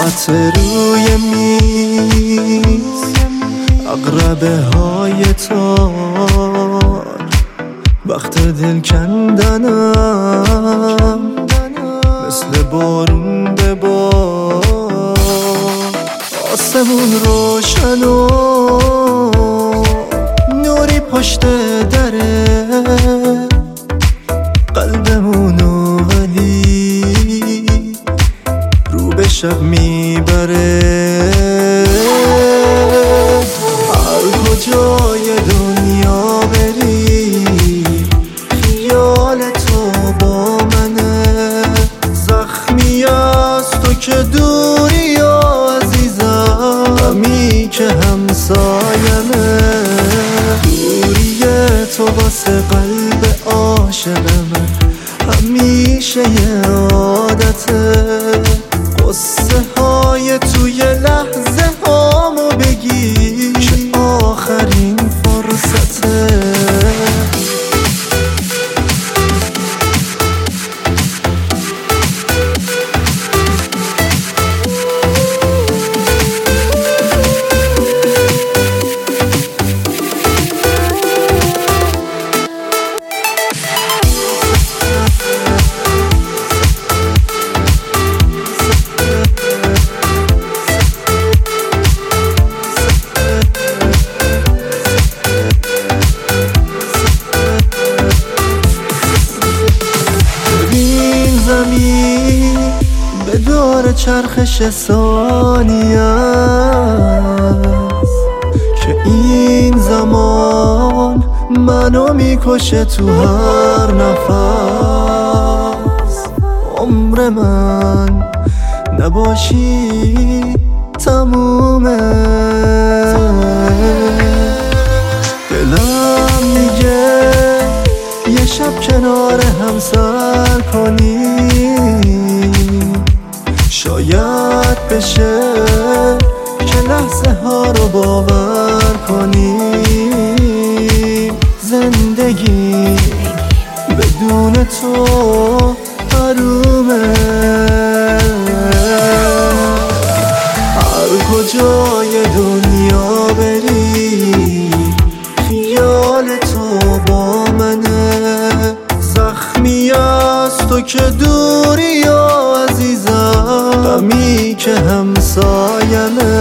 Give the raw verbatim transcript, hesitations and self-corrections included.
ساعت روی میز، عقربه های تار، وقت دل کندنم مثل بارون به بار. آسمون روشن و نوری پشت دره، قلبمونو ولی رو به شب میبره. هر کجای دنیا بری خیال تو با منه، زخمی از تو که دوری یا عزیزم، غمی که همسایمه. دوری تو واسه قلب عاشقمه همیشه یه عادته، قصه های توی لحظه هامو بگی که آخرین فرصته. به دور چرخش ثانیه است که این زمان منو میکشه تو هر نفس. عمر من نباشی تمومه، دلم میگه یه شب کنار هم سر کنیم، شاید بشه که لحظه ها رو باور کنیم. زندگی بدون تو حرومه، هر کجای دنیا بری خیال تو با منه، زخمی از تو که دوری یا عزیزم، غمی که همسایمه.